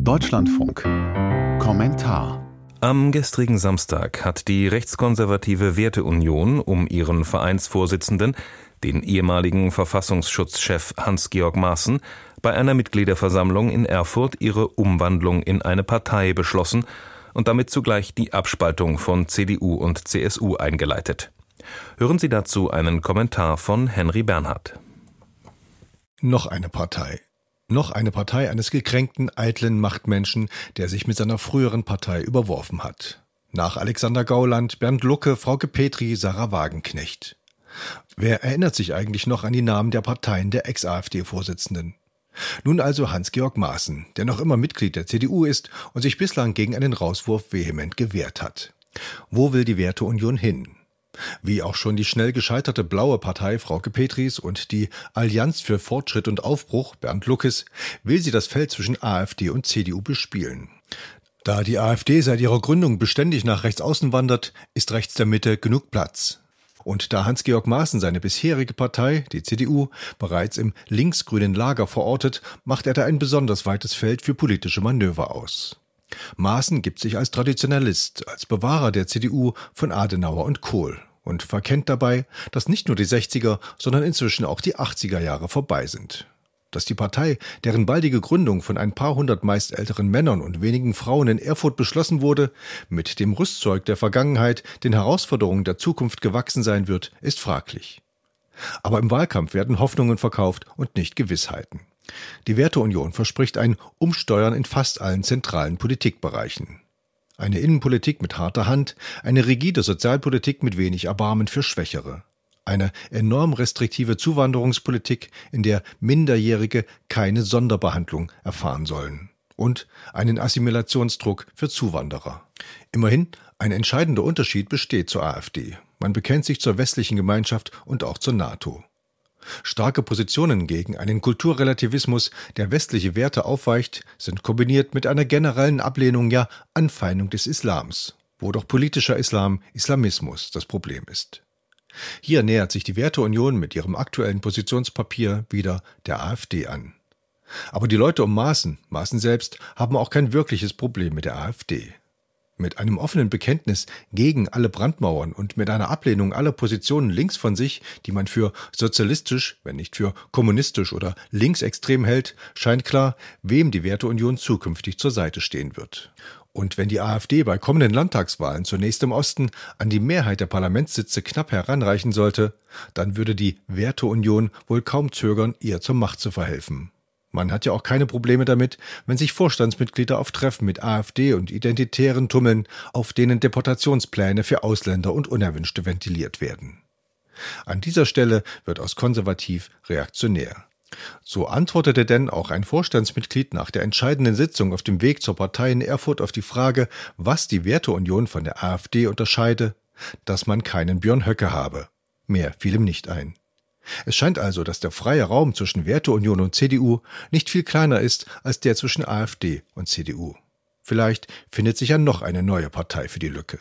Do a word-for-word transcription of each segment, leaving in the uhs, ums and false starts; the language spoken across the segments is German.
Deutschlandfunk. Kommentar. Am gestrigen Samstag hat die rechtskonservative Werteunion um ihren Vereinsvorsitzenden, den ehemaligen Verfassungsschutzchef Hans-Georg Maaßen, bei einer Mitgliederversammlung in Erfurt ihre Umwandlung in eine Partei beschlossen und damit zugleich die Abspaltung von C D U und C S U eingeleitet. Hören Sie dazu einen Kommentar von Henry Bernhard. Noch eine Partei. Noch eine Partei eines gekränkten, eitlen Machtmenschen, der sich mit seiner früheren Partei überworfen hat. Nach Alexander Gauland, Bernd Lucke, Frauke Petry, Sarah Wagenknecht. Wer erinnert sich eigentlich noch an die Namen der Parteien der Ex-AfD-Vorsitzenden? Nun also Hans-Georg Maaßen, der noch immer Mitglied der C D U ist und sich bislang gegen einen Rauswurf vehement gewehrt hat. Wo will die Werteunion hin? Wie auch schon die schnell gescheiterte blaue Partei Frauke Petrys und die Allianz für Fortschritt und Aufbruch Bernd Luckes will sie das Feld zwischen AfD und C D U bespielen. Da die AfD seit ihrer Gründung beständig nach rechts außen wandert, ist rechts der Mitte genug Platz. Und da Hans-Georg Maaßen seine bisherige Partei, die C D U, bereits im linksgrünen Lager verortet, macht er da ein besonders weites Feld für politische Manöver aus. Maaßen gibt sich als Traditionalist, als Bewahrer der C D U von Adenauer und Kohl und verkennt dabei, dass nicht nur die sechziger, sondern inzwischen auch die achtziger Jahre vorbei sind. Dass die Partei, deren baldige Gründung von ein paar hundert meist älteren Männern und wenigen Frauen in Erfurt beschlossen wurde, mit dem Rüstzeug der Vergangenheit den Herausforderungen der Zukunft gewachsen sein wird, ist fraglich. Aber im Wahlkampf werden Hoffnungen verkauft und nicht Gewissheiten. Die Werteunion verspricht ein Umsteuern in fast allen zentralen Politikbereichen. Eine Innenpolitik mit harter Hand, eine rigide Sozialpolitik mit wenig Erbarmen für Schwächere. Eine enorm restriktive Zuwanderungspolitik, in der Minderjährige keine Sonderbehandlung erfahren sollen. Und einen Assimilationsdruck für Zuwanderer. Immerhin, ein entscheidender Unterschied besteht zur AfD. Man bekennt sich zur westlichen Gemeinschaft und auch zur NATO. Starke Positionen gegen einen Kulturrelativismus, der westliche Werte aufweicht, sind kombiniert mit einer generellen Ablehnung, ja Anfeindung des Islams, wo doch politischer Islam Islamismus das Problem ist. Hier nähert sich die Werteunion mit ihrem aktuellen Positionspapier wieder der AfD an. Aber die Leute um Maaßen, Maaßen selbst, haben auch kein wirkliches Problem mit der AfD. Mit einem offenen Bekenntnis gegen alle Brandmauern und mit einer Ablehnung aller Positionen links von sich, die man für sozialistisch, wenn nicht für kommunistisch oder linksextrem hält, scheint klar, wem die Werteunion zukünftig zur Seite stehen wird. Und wenn die AfD bei kommenden Landtagswahlen zunächst im Osten an die Mehrheit der Parlamentssitze knapp heranreichen sollte, dann würde die Werteunion wohl kaum zögern, ihr zur Macht zu verhelfen. Man hat ja auch keine Probleme damit, wenn sich Vorstandsmitglieder auf Treffen mit AfD und Identitären tummeln, auf denen Deportationspläne für Ausländer und Unerwünschte ventiliert werden. An dieser Stelle wird aus konservativ reaktionär. So antwortete denn auch ein Vorstandsmitglied nach der entscheidenden Sitzung auf dem Weg zur Partei in Erfurt auf die Frage, was die Werteunion von der AfD unterscheide, dass man keinen Björn Höcke habe. Mehr fiel ihm nicht ein. Es scheint also, dass der freie Raum zwischen Werteunion und C D U nicht viel kleiner ist als der zwischen AfD und C D U. Vielleicht findet sich ja noch eine neue Partei für die Lücke.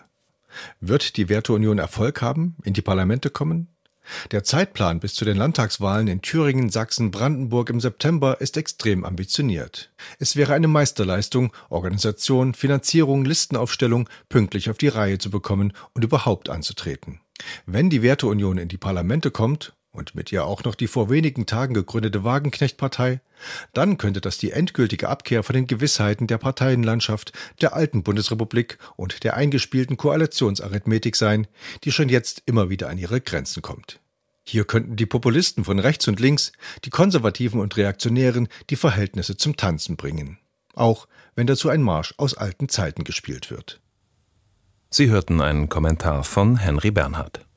Wird die Werteunion Erfolg haben, in die Parlamente kommen? Der Zeitplan bis zu den Landtagswahlen in Thüringen, Sachsen, Brandenburg im September ist extrem ambitioniert. Es wäre eine Meisterleistung, Organisation, Finanzierung, Listenaufstellung pünktlich auf die Reihe zu bekommen und überhaupt anzutreten. Wenn die Werteunion in die Parlamente kommt, und mit ihr auch noch die vor wenigen Tagen gegründete Wagenknecht-Partei, dann könnte das die endgültige Abkehr von den Gewissheiten der Parteienlandschaft der alten Bundesrepublik und der eingespielten Koalitionsarithmetik sein, die schon jetzt immer wieder an ihre Grenzen kommt. Hier könnten die Populisten von rechts und links, die Konservativen und Reaktionären die Verhältnisse zum Tanzen bringen. Auch wenn dazu ein Marsch aus alten Zeiten gespielt wird. Sie hörten einen Kommentar von Henry Bernhard.